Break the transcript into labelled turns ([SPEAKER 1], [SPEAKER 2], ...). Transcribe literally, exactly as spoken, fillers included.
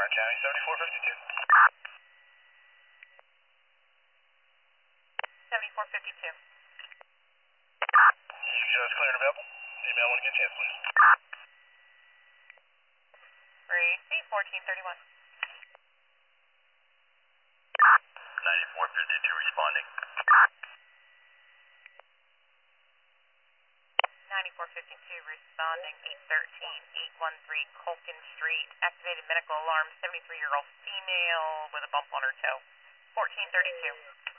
[SPEAKER 1] Orange County, seventy-four fifty-two.
[SPEAKER 2] seventy-four fifty-two.
[SPEAKER 1] You just clear and available. Email when you get a chance, please.
[SPEAKER 2] Receive fourteen thirty-one.
[SPEAKER 1] ninety-four fifty-two responding.
[SPEAKER 2] ninety-four fifty-two responding, eight thirteen, eight one three Colkin Street. Activated medical alarm, seventy-three-year-old female with a bump on her toe. fourteen thirty-two.